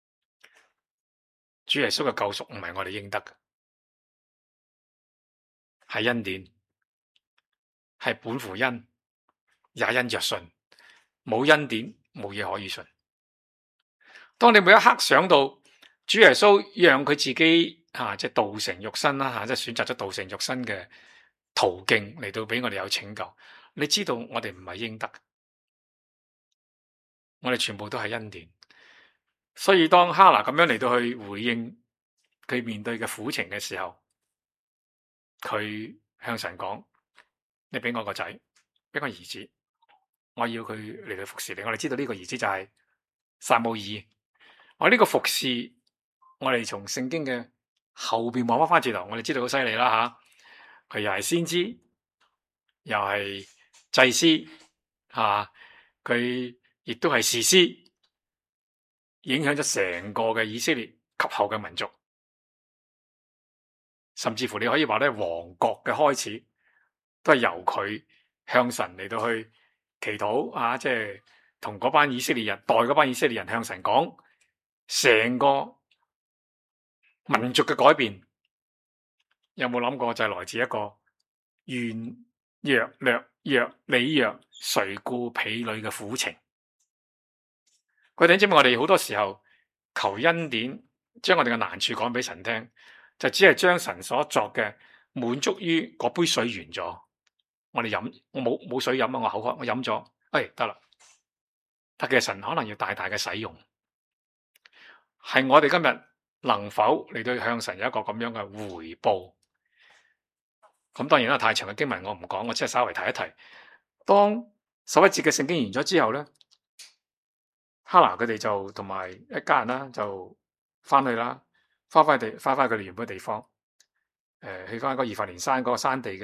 主耶穌嘅救贖唔係我哋應得嘅，係恩典，係本乎恩，也因着信。冇恩典，冇嘢可以信。當你每一刻想到主耶穌讓佢自己即係道成肉身啦，即係選擇咗道成肉身嘅途徑嚟到俾我哋有拯救，你知道我哋唔係應得，我哋全部都係恩典。所以當哈拿咁樣嚟到去回應佢面對嘅苦情嘅時候，佢向神講：你俾我個仔，俾我兒子。我要佢嚟到服侍你。我哋知道呢個兒子就係撒母耳。我呢個服侍，我哋從聖經嘅後邊望翻轉頭，我哋知道好犀利啦吓。佢又係先知，又係祭司，佢亦都係士師，影響咗成個嘅以色列及後嘅民族，甚至乎你可以話咧，王國嘅開始都係由佢向神嚟到去祈禱即係同嗰班以色列人，代嗰班以色列人向神講，成個民族嘅改變，有冇諗過就係來自一個願若略若你若垂顧婢女嘅苦情？佢哋知唔知我哋好多時候求恩典，將我哋嘅難處講俾神聽，就只係將神所作嘅滿足於嗰杯水完咗。我哋飲，我冇水飲啊！我口渴，我飲咗，得啦。但其實神可能要大大嘅使用，係我哋今日能否嚟到向神有一個咁樣嘅回報？咁當然啦，太長嘅經文我唔講，我只係稍微提一提。當11節嘅聖經完咗之後咧，哈拿佢哋就同埋一家人啦，就翻去啦，翻返佢哋原本嘅地方，去翻嗰以法蓮山嗰個山地嘅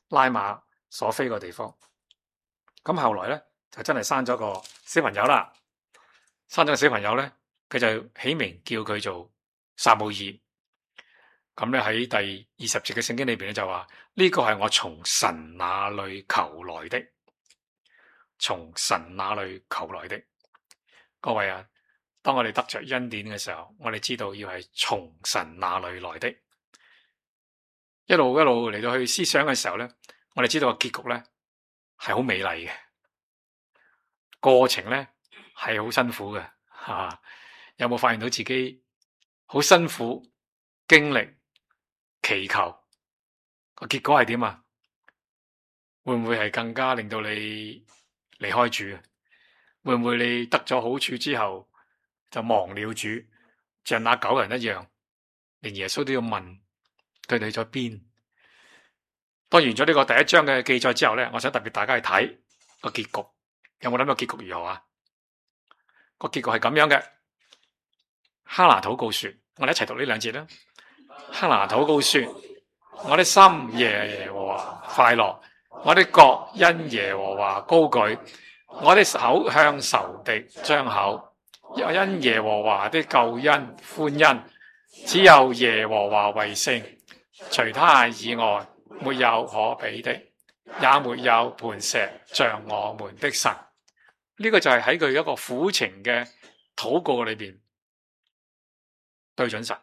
拉馬所飛個地方。咁後來咧就真係生咗個小朋友啦。生咗個小朋友咧，佢就起名叫佢做撒母耳。咁咧喺第20節嘅聖經裏邊咧就話呢個係我從神那裏求來的，從神那裏求來的。各位啊，當我哋得着恩典嘅時候，我哋知道要係從神那裏來的。一路嚟到去思想嘅時候咧，我哋知道個結局咧係好美麗嘅，過程咧係好辛苦嘅吓。有冇發現到自己好辛苦經歷祈求個結果係點啊？會唔會係更加令到你離開主啊？會唔會你得咗好處之後就忘了主，像那9人一樣，連耶穌都要問佢哋去咗邊？當完咗呢個第1章嘅記載之後咧，我想特別大家去睇個結局。有冇諗到結局如何啊？個結局係咁樣嘅。哈拿禱告說，我哋一齊讀呢2節啦。哈拿禱告說，我的心耶和華快樂，我的角因耶和華高舉，我的口向仇敵張口，因耶和華的救恩歡欣，只有耶和華為聖，除他以外沒有可比的，也沒有磐石像我們的神。呢個就係喺佢一個苦情嘅禱告裏邊對準神。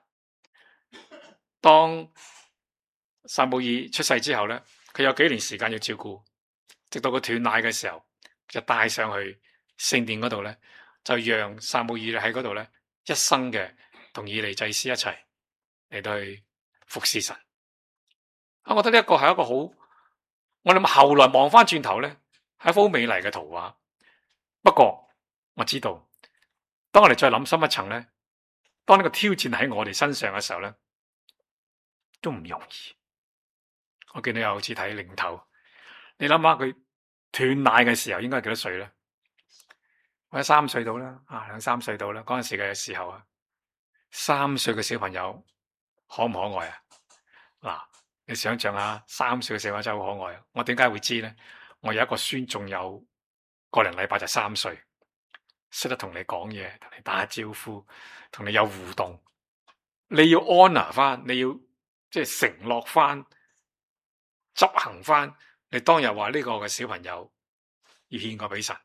當撒母耳出世之後咧，佢有幾年時間要照顧，直到佢斷奶嘅時候，就帶上去聖殿嗰度咧，就讓撒母耳喺嗰度咧一生嘅同以利祭司一齊嚟到去服侍神。我覺得呢一個係一個好，我哋後來望翻轉頭咧，係一幅好美麗嘅圖畫。不過我知道，當我哋再諗深一層咧，當呢個挑戰喺我哋身上嘅時候咧，都唔容易。我見到有好似睇零頭，你諗下佢斷奶嘅時候應該係幾多歲咧？或者3歲到啦，2、3歲到啦。嗰陣時嘅時候啊，3歲嘅小朋友可唔可愛啊？嗱，你想象下，3歲嘅小朋友真係好可愛啊！我點解會知咧？我有一個孫，仲有個零禮拜就3歲，識得同你講嘢，同你打招呼，同你有互動。你要 honor 翻，你要即係承諾翻，執行翻你當日話呢個嘅小朋友要獻過俾神。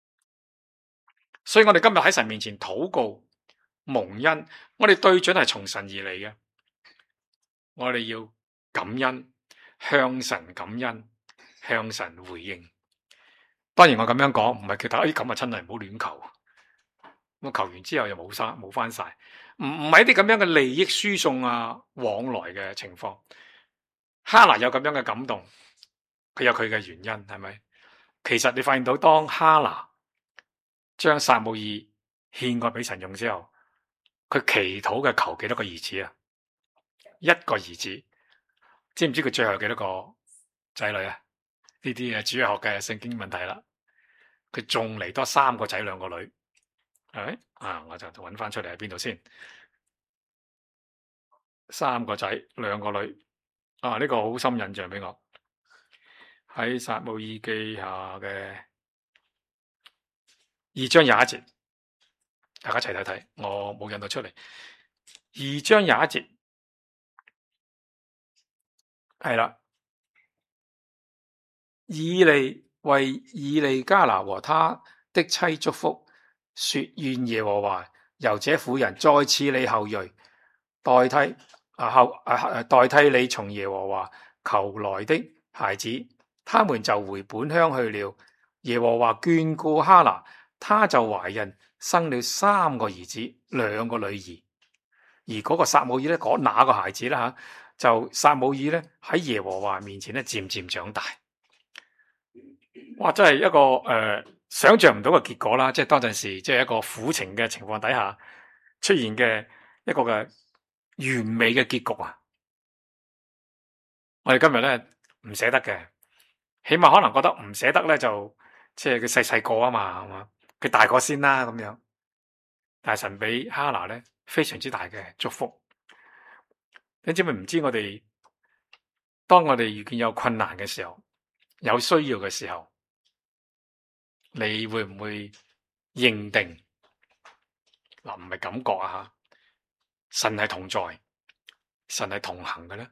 所以我哋今日喺神面前禱告蒙恩，我哋對準係從神而嚟嘅，我哋要感恩，向神感恩，向神回應。當然我咁樣講唔係叫大家咁啊，真係唔好亂求。我求完之後又冇翻晒，唔係一啲咁樣嘅利益輸送啊往來嘅情況。哈拿有咁樣嘅感動，佢有佢嘅原因，係咪？其實你發現到當哈拿將撒母耳獻過俾神用之後，佢祈禱嘅求幾多個兒子啊？1個兒子。知唔知佢最後有幾多個仔女啊？呢啲主日學嘅聖經問題啦。佢仲嚟多3個仔2個女，係咪啊？我就揾翻出嚟喺邊度先？3個仔2個女啊！呢個好深印象俾我，喺撒母耳記下嘅2章21節，大家一齊睇睇，我冇印到出嚟。2章21節係啦，以利為以利加拿和他的妻祝福，說願耶和華由這婦人再賜你後裔，代替你從耶和華求來的孩子。他們就回本鄉去了。耶和華眷顧哈拿，他就懷孕，生了3個兒子2個女兒。而嗰個撒母耳咧，那個孩子啦就撒母耳咧喺耶和華面前咧漸漸長大。哇！真係一個想象唔到嘅結果啦，即係當陣時即係一個苦情嘅情況底下出現嘅一個嘅完美嘅結局啊！我哋今日咧唔捨得嘅，起碼可能覺得唔捨得咧就即係佢細個啊嘛，係嘛？佢大個先啦咁樣。但係神俾哈拿咧非常之大嘅祝福。你知唔知我哋當我哋遇見有困難嘅時候，有需要嘅時候，你會唔會認定嗱？唔係感覺啊吓，神係同在，神係同行嘅咧。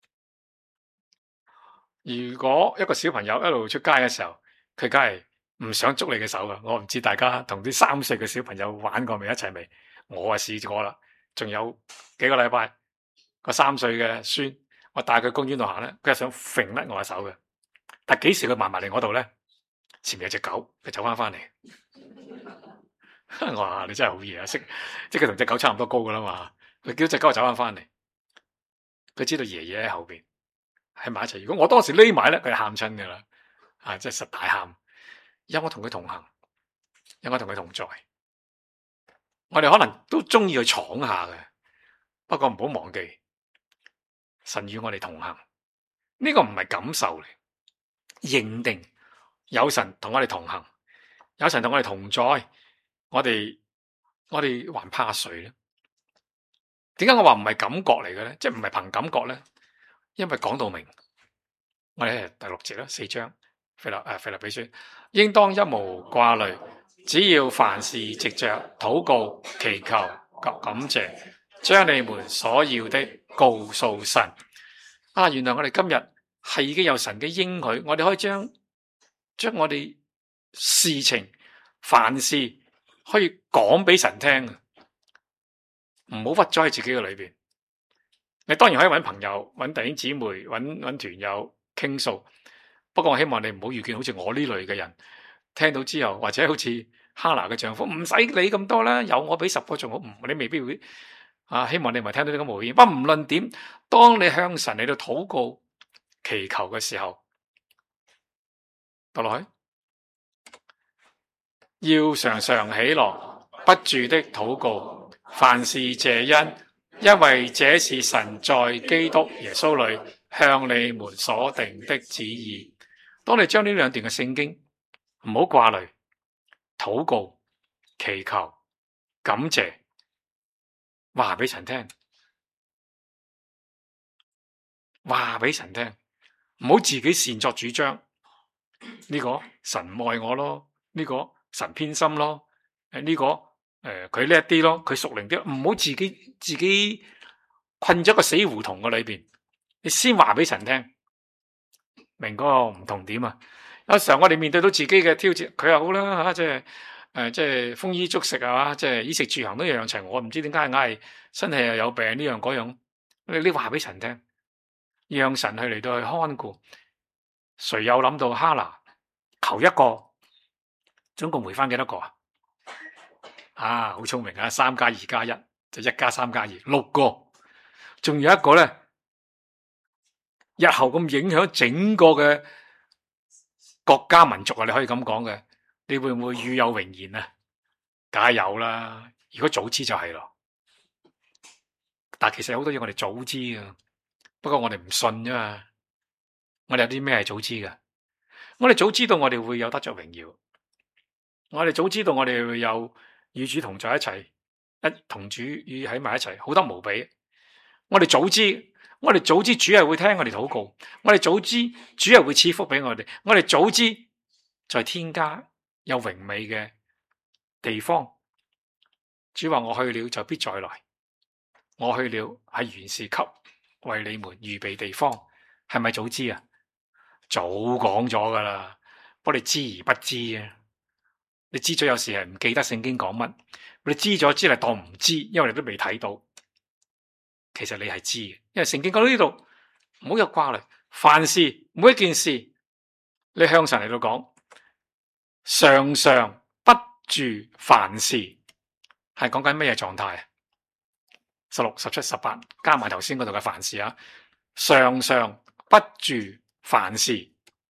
如果一個小朋友一路出街嘅時候，佢梗係唔想捉你嘅手噶。我唔知大家同啲3歲嘅小朋友玩過未，一齊未？我啊試過啦，仲有幾個禮拜，個3歲嘅孫，我帶佢公園度行咧，佢係想揈甩我嘅手嘅。但幾時佢埋嚟我度咧？前面有隻狗，佢走翻嚟。我話你真係好嘢啊！即係佢同隻狗差唔多高噶啦嘛。佢叫隻狗走翻嚟，佢知道爺爺喺後邊喺埋一齊。如果我當時匿埋咧，佢就喊親噶啦，啊，即係實大喊。因為我同佢同行，因為我同佢同在，我哋可能都中意去闖下嘅，不過唔好忘記神與我哋同行。呢個唔係感受嚟，認定有神同我哋同行，有神同我哋同在，我哋還怕誰咧？點解我話唔係感覺嚟嘅咧？即係唔係憑感覺咧？因為講到明，我哋係第6節啦，4章腓立比書，應當一無掛慮，只要凡事藉着禱告、祈求及感謝，將你們所要的告訴神。啊，原來我哋今日係已經有神嘅應許，我哋可以將我哋事情、凡事可以講俾神聽，唔好屈咗喺自己嘅裏邊。你當然可以揾朋友、揾弟兄姊妹、揾團友傾訴，不過我希望你唔好遇見好似我呢類嘅人，聽到之後或者好似哈拿嘅丈夫，唔使理咁多啦，有我比10個仲好，你未必會啊。希望你唔係聽到呢個無言。不過唔論點，當你向神嚟到禱告、祈求嘅時候，讀落去，要常常喜樂，不住的禱告，凡事謝恩，因為這是神在基督耶穌裏向你們所定的旨意。當你將呢2段嘅聖經唔好掛慮，禱告、祈求、感謝，話俾神聽，話俾神聽，唔好自己擅作主張。呢個神唔愛我咯，呢個神偏心咯，呢個佢叻啲咯，佢屬靈啲，唔好自己困咗個死胡同嘅裏邊。你先話俾神聽，明嗰個唔同點啊？有時候我哋面對到自己嘅挑戰，佢又好啦吓，即係豐衣足食啊嘛，即係衣食住行都樣樣齊。我唔知點解硬係身體又有病呢樣嗰樣，你話俾神聽，讓神去嚟到去看顧。誰有諗到哈拿求一個，總共回翻幾多個啊？啊，好聰明啊！3加2加1就1加3加2，6個。仲有一個咧，日後咁影響整個嘅國家民族啊！你可以咁講嘅，你會唔會與有榮焉啊？梗係有啦！如果早知就係咯。但其實有好多嘢我哋早知啊，不過我哋唔信啫嘛。我哋有啲咩係早知嘅？我哋早知道我哋會有得着榮耀，我哋早知道我哋會有與主同在一齊，同主與喺埋一齊，好得無比。我哋早知主係會聽我哋禱告，我哋早知主係會賜福俾我哋，我哋早知在天家有榮美嘅地方。主話我去了就必再來，我去了係原是給為你們預備地方，係咪早知啊？早講咗噶啦，不過你知而不知啊！你知咗有時係唔記得聖經講乜，你知咗之嚟當唔知，因為你都未睇到。其實你係知嘅，因為聖經講到呢度，唔好有掛慮。凡事每一件事，你向神嚟到講，常常不住凡事，係講緊咩嘢狀態？16、17、18加埋頭先嗰度嘅凡事啊，常常不住凡事，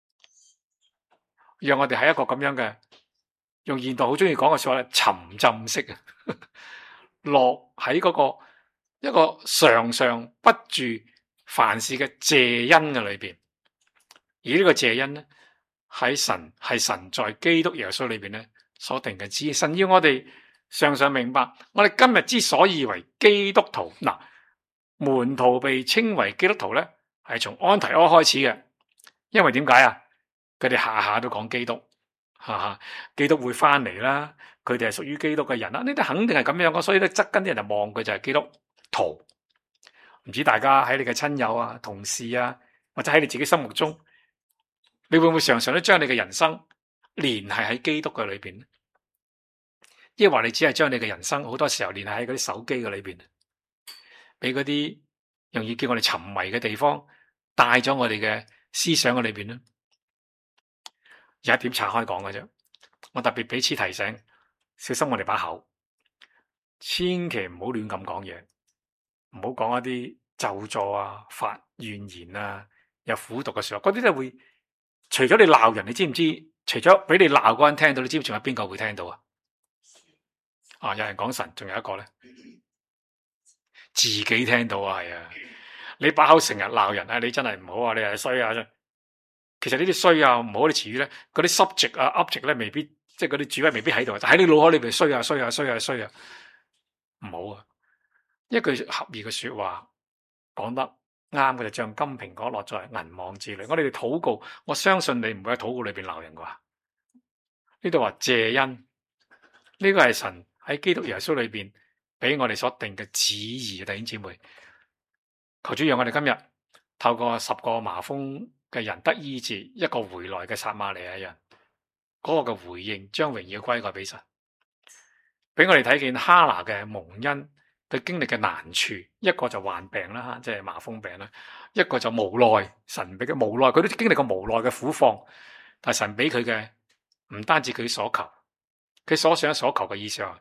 讓我哋喺一個咁樣嘅，用現代好中意講嘅說話咧，沉浸式啊，落喺嗰個一個常常不住凡事嘅謝恩嘅裏邊。而呢個謝恩咧，係神在基督耶穌裏邊咧所定嘅旨意。神要我哋常常明白，我哋今日之所以為基督徒，嗱，門徒被稱為基督徒咧，係係從安提阿開始嘅。因為點解啊？佢哋下下都講基督，基督會翻嚟啦，佢哋係屬於基督嘅人啦，呢啲肯定係咁樣嘅，所以咧側跟啲人就望佢就係基督徒。唔知大家喺你嘅親友啊、同事啊，或者喺你自己心目中，你會唔會常常都將你嘅人生聯繫喺基督嘅裏邊咧？抑或你只係將你嘅人生好多時候聯繫喺嗰啲手機嘅裏邊，俾嗰啲容易叫我哋沉迷嘅地方帶咗我哋嘅思想嘅裏邊咧？有一點拆開講嘅啫，我特別彼此提醒，小心我哋把口，千祈唔好亂咁講嘢，唔好講一啲咒詛啊、發怨言啊、有苦毒嘅說話，嗰啲都會除咗你鬧人，你知唔知？除咗俾你鬧嗰人聽到，你知唔知仲有邊個會聽到啊？有人講神，仲有一個咧，自己聽到啊，係啊！你把口成日鬧人啊，你真係唔好啊，你係衰啊！其實呢啲衰啊、唔好啲詞語咧，嗰啲 subject 啊、object 咧，未必即係嗰啲主謂未必喺度，就喺你腦海裏邊衰啊、衰啊、衰啊、衰啊，唔好啊！一句合意嘅說話講得啱嘅，就像金蘋果落在銀網之裏。我哋禱告，我相信你唔會喺禱告裏邊鬧人啩。呢度話謝恩，呢個係神喺基督耶穌裏邊俾我哋所定嘅旨意，弟兄姊妹，求主讓我哋今日透過10個麻風嘅人得醫治，一個回來嘅撒瑪利亞人，嗰個嘅回應將榮耀歸過俾神，俾我哋睇見哈拿嘅蒙恩，佢經歷嘅難處，一個就患病啦，即係麻風病啦，一個就無奈，神俾佢無奈，佢都經歷過無奈嘅苦況，但係神俾佢嘅唔單止佢所求，佢所想所求嘅意思係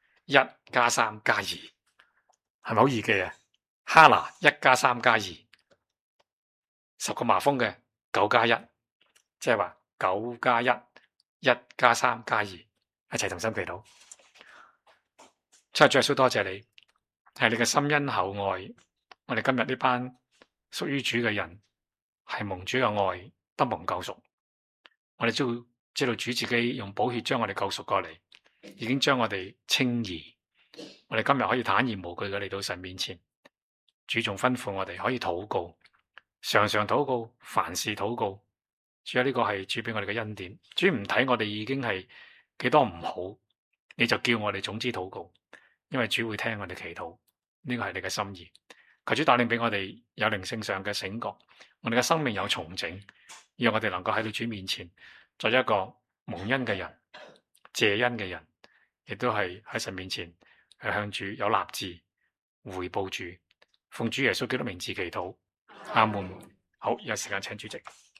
1加3加2，係咪好易記啊？哈拿1加3加2，10個麻風嘅9加1，即係話9加1，1加3加2，一齊同心祈禱。主耶穌多謝你，係你嘅深恩厚愛，我哋今日呢班屬於主嘅人係蒙主嘅愛，得蒙救贖。我哋都知道主自己用寶血將我哋救贖過嚟，已經將我哋稱義。我哋今日可以坦然無懼嘅嚟到神面前，主仲吩咐我哋可以禱告，常常禱告，凡事禱告。主啊，呢個係主俾我哋嘅恩典。主唔睇我哋已經係幾多唔好，你就叫我哋總之禱告，因為主會聽我哋祈禱。呢個係你嘅心意。求主帶領俾我哋有靈性上嘅醒覺，我哋嘅生命有重整，讓我哋能夠喺到主面前作一個蒙恩嘅人、謝恩嘅人，亦都係喺神面前係向主有立志回報主。奉主耶穌基督名字祈禱，阿門。好，有時間請主席。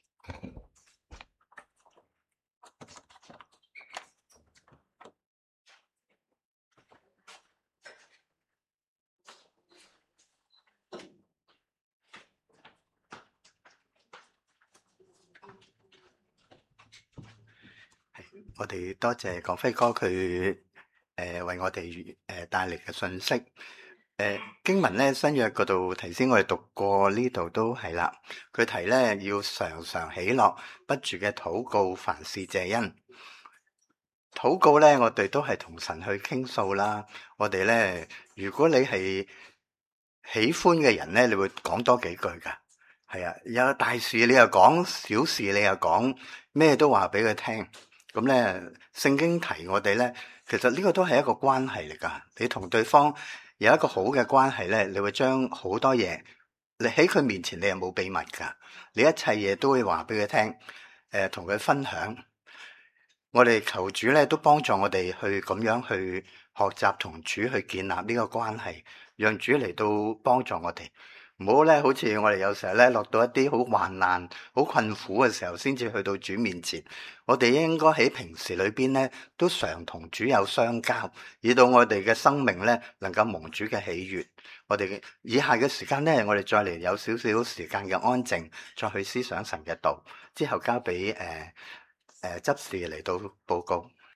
我哋多謝廣輝哥佢為我哋帶嚟嘅信息。經文咧新約嗰度，頭先我哋讀過呢度都係啦。佢提咧要常常喜樂，不住嘅禱告，凡事謝恩。禱告咧，我哋都係同神去傾訴啦。我哋咧，如果你係喜歡嘅人咧，你會講多幾句噶。係啊，有大事你又講，小事你又講，咩都話俾佢聽。咁咧，聖經提我哋咧，其實呢個都係一個關係嚟噶。你同對方有一個好嘅關係咧，你會將好多嘢，你喺佢面前你係冇秘密噶，你一切嘢都會話俾佢聽，同佢分享。我哋求主咧都幫助我哋去咁樣去學習同主去建立呢個關係，讓主嚟到幫助我哋。唔好咧，好似我哋有時候咧落到一啲好患難、好困苦嘅時候，先至去到主面前。我哋應該喺平時裏邊咧，都常同主有相交，以到我哋嘅生命咧能夠蒙主嘅喜悅。我哋以下嘅時間咧，我哋再嚟有少少時間嘅安靜，再去思想神嘅道，之後交俾執事嚟到報告。